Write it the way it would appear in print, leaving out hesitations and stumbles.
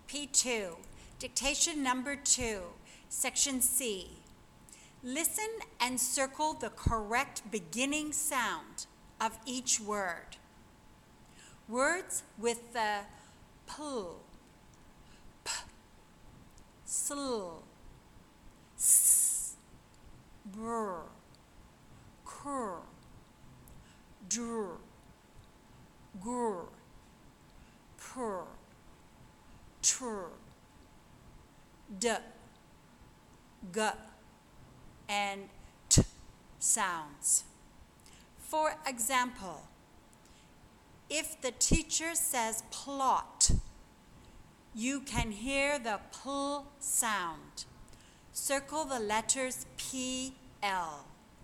P2, dictation number 2, section C. Listen and circle the correct beginning sound of each word. Words with the pl, p, sl, s, br, cr, dr, gr, pr, tr, d, g, and t sounds. For example, if the teacher says plot, you can hear the pl sound. Circle the letters P, L.